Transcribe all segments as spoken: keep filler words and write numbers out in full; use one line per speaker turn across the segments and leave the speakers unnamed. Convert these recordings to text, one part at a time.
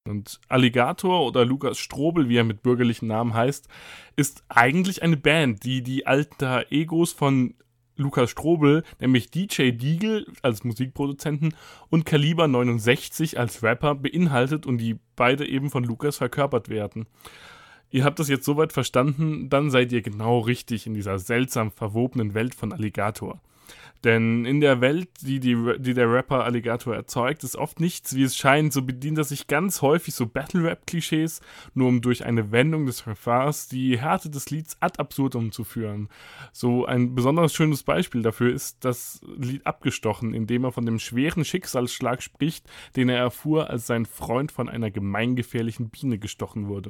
Und Alligator oder Lukas Strobel, wie er mit bürgerlichen Namen heißt, ist eigentlich eine Band, die die alter Egos von Lukas Strobel, nämlich D J Deagle als Musikproduzenten und Kaliber neunundsechzig als Rapper beinhaltet und die beide eben von Lukas verkörpert werden. Ihr habt das jetzt soweit verstanden, dann seid ihr genau richtig in dieser seltsam verwobenen Welt von Alligator. Denn in der Welt, die, die, die der Rapper Alligator erzeugt, ist oft nichts, wie es scheint. So bedient er sich ganz häufig so Battle-Rap-Klischees, nur um durch eine Wendung des Refrains die Härte des Lieds ad absurdum zu führen. So ein besonders schönes Beispiel dafür ist das Lied Abgestochen, in dem er von dem schweren Schicksalsschlag spricht, den er erfuhr, als sein Freund von einer gemeingefährlichen Biene gestochen wurde.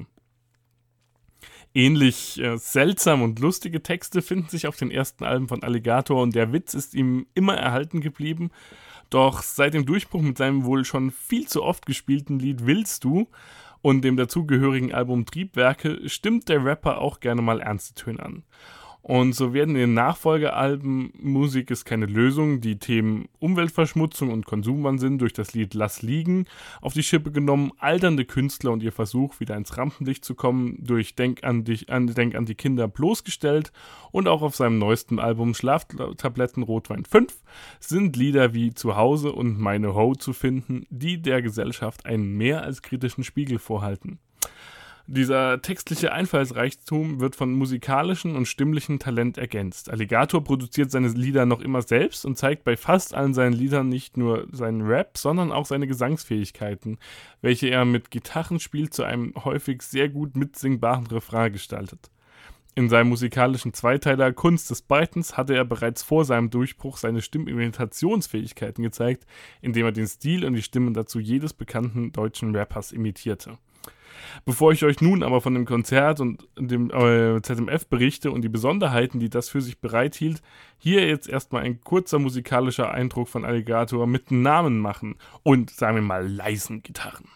Ähnlich äh, seltsam und lustige Texte finden sich auf den ersten Alben von Alligator und der Witz ist ihm immer erhalten geblieben. Doch seit dem Durchbruch mit seinem wohl schon viel zu oft gespielten Lied Willst du und dem dazugehörigen Album Triebwerke stimmt der Rapper auch gerne mal ernste Töne an. Und so werden in den Nachfolgealben Musik ist keine Lösung, die Themen Umweltverschmutzung und Konsumwahnsinn durch das Lied Lass liegen auf die Schippe genommen, alternde Künstler und ihr Versuch, wieder ins Rampenlicht zu kommen, durch Denk an, dich, an, Denk an die Kinder bloßgestellt und auch auf seinem neuesten Album Schlaftabletten Rotwein fünf sind Lieder wie Zuhause und Meine Ho zu finden, die der Gesellschaft einen mehr als kritischen Spiegel vorhalten. Dieser textliche Einfallsreichtum wird von musikalischen und stimmlichen Talent ergänzt. Alligator produziert seine Lieder noch immer selbst und zeigt bei fast allen seinen Liedern nicht nur seinen Rap, sondern auch seine Gesangsfähigkeiten, welche er mit Gitarrenspiel zu einem häufig sehr gut mitsingbaren Refrain gestaltet. In seinem musikalischen Zweiteiler Kunst des Beitens hatte er bereits vor seinem Durchbruch seine Stimmimitationsfähigkeiten gezeigt, indem er den Stil und die Stimmen dazu jedes bekannten deutschen Rappers imitierte. Bevor ich euch nun aber von dem Konzert und dem äh, Z M F berichte und die Besonderheiten, die das für sich bereithielt, hier jetzt erstmal ein kurzer musikalischer Eindruck von Alligator mit Namen machen und, sagen wir mal, leisen Gitarren.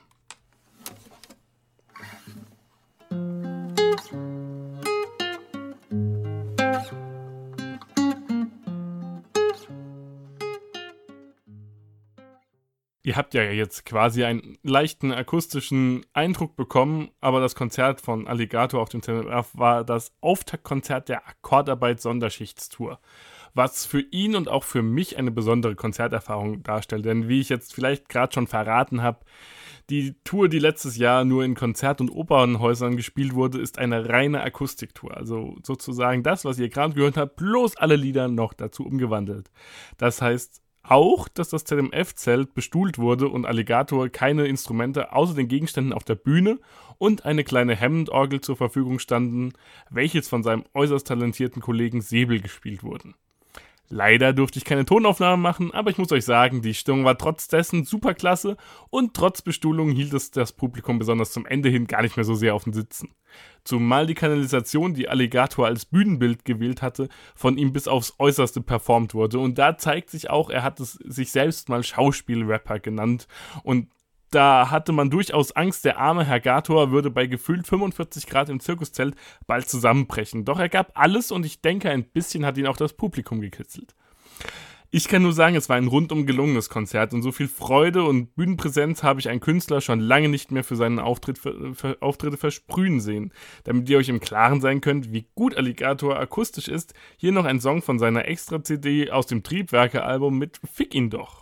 Ihr habt ja jetzt quasi einen leichten akustischen Eindruck bekommen, aber das Konzert von Alligator auf dem Z M F war das Auftaktkonzert der Akkordarbeit-Sonderschichtstour, was für ihn und auch für mich eine besondere Konzerterfahrung darstellt. Denn wie ich jetzt vielleicht gerade schon verraten habe, die Tour, die letztes Jahr nur in Konzert- und Opernhäusern gespielt wurde, ist eine reine Akustiktour. Also sozusagen das, was ihr gerade gehört habt, bloß alle Lieder noch dazu umgewandelt. Das heißt auch, dass das Z M F-Zelt bestuhlt wurde und Alligator keine Instrumente außer den Gegenständen auf der Bühne und eine kleine Hammond-Orgel zur Verfügung standen, welches von seinem äußerst talentierten Kollegen Säbel gespielt wurden. Leider durfte ich keine Tonaufnahmen machen, aber ich muss euch sagen, die Stimmung war trotz dessen super klasse und trotz Bestuhlung hielt es das Publikum besonders zum Ende hin gar nicht mehr so sehr auf den Sitzen. Zumal die Kanalisation, die Alligator als Bühnenbild gewählt hatte, von ihm bis aufs Äußerste performt wurde. Und da zeigt sich auch, er hat es sich selbst mal Schauspielrapper genannt. Und da hatte man durchaus Angst, der arme Herr Gator würde bei gefühlt fünfundvierzig Grad im Zirkuszelt bald zusammenbrechen. Doch er gab alles und ich denke, ein bisschen hat ihn auch das Publikum gekitzelt. Ich kann nur sagen, es war ein rundum gelungenes Konzert und so viel Freude und Bühnenpräsenz habe ich einen Künstler schon lange nicht mehr für seinen Auftritt, für, für Auftritte versprühen sehen. Damit ihr euch im Klaren sein könnt, wie gut Alligator akustisch ist, hier noch ein Song von seiner Extra-C D aus dem Triebwerke-Album mit Fick ihn doch.